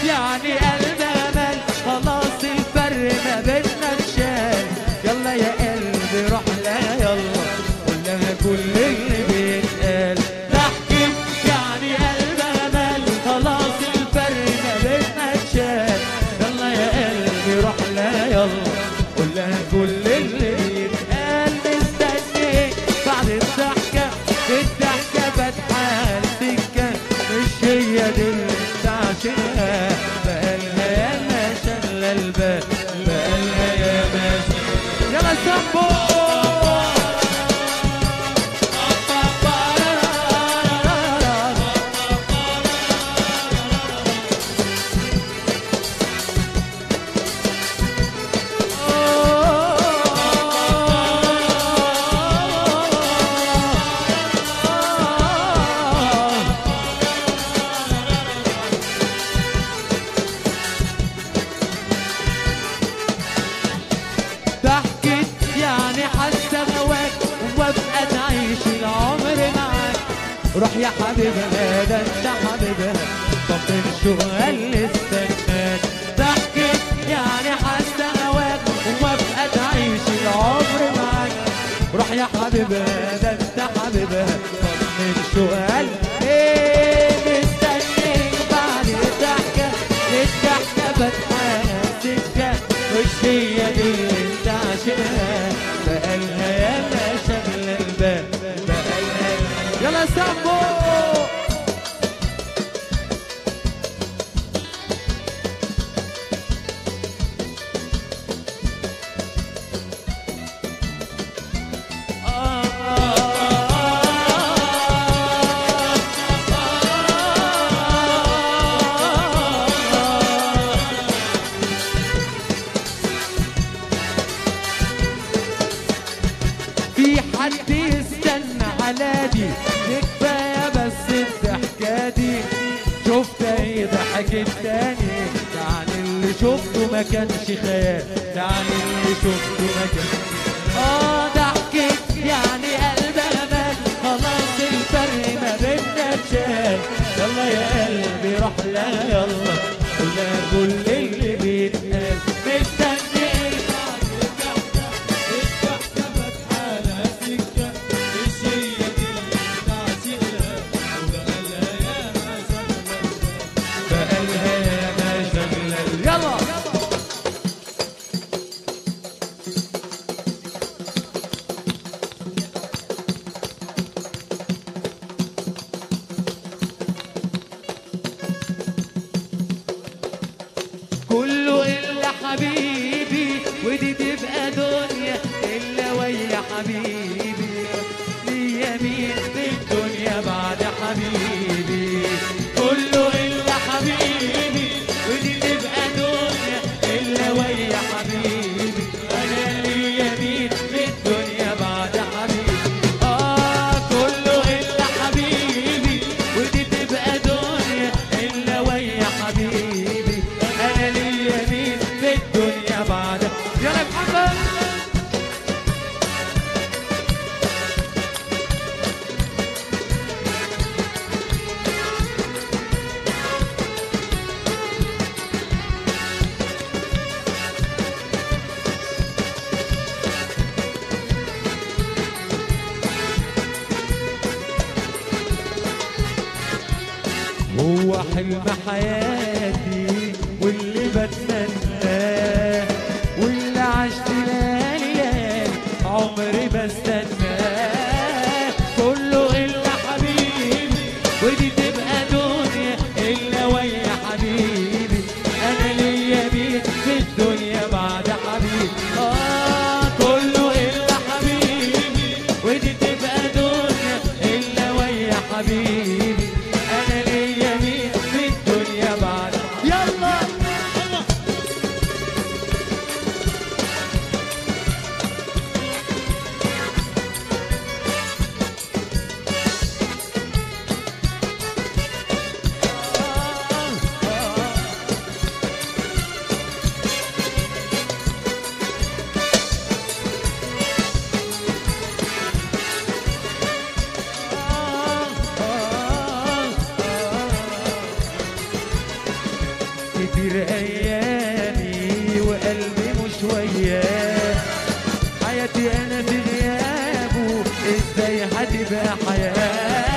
يعني قلب امل خلاص الفرق ما بينا اتشال. يلا يا قلبي روح لها يلا قول لها كل اللي بيتقال. ضحكت يعني قلب امل خلاص الفرق ما بينا اتشال. يلا يا قلبي روح لها يلا قول لها كل اللي بيتقال. مستنيك بعد الضحكة الضحكة فاتحة السكة مش هي دي اللي انت عاشقها. بقالها يا ما شغلة البال بقالها يا ما شغلة. يلا سامبو روح يا حبيبها ده انت حبيبها طمن شو اللي استناك. ضحكت يعني حاسه هواك وموافقه تعيش العمر معاك. روح يا حبيبها ده انت حبيبها طمن شو ايه. مستنيك بعد الضحكه الضحكه فاتحه سكه مش هي دي اللي انت عاشقها. بقالها يا ما شغله البال بقالها. يلا سامبو في حد يستنى على دي كفاية بس الضحكة دي. شفت ايه ضحكت تاني يعني اللي شفته ما كانش خيال. يعني اللي شفته ما كانش ضحكت يعني قلب امل خلاص الفرق ما بينا اتشال. يلا يا قلبي روح لها يلا قول لها كل اللي بيتقال. مستنيك كله إلا حبيبي ودي تبقى دنيا إلا ويا حبيبي. ليا مين في الدنيا بعد حبيبي. كله إلا حبيبي ودي تبقى دنيا إلا ويا حبيبي. أنا ليا مين في الدنيا بعد حبيبي. كله إلا حبيبي ودي تبقى دنيا إلا ويا حبيبي. أنا ليا مين في الدنيا بعد. يلا محمد هو حلم حياتي واللي بتمناه واللي عشت ليالي عمري بستناه. كله إلا حبيبي ودي تبقى دنيا إلا ويا حبيبي. أنا ليا بيت في الدنيا بعد حبيبي. كله إلا حبيبي ودي تبقى دنيا إلا ويا حبيبي. أنا ليا مين في الدنيا بعد. يلا كتير ايامي وقلبي مش وياه، حياتي انا في غيابه ازاي هتبقى حياه؟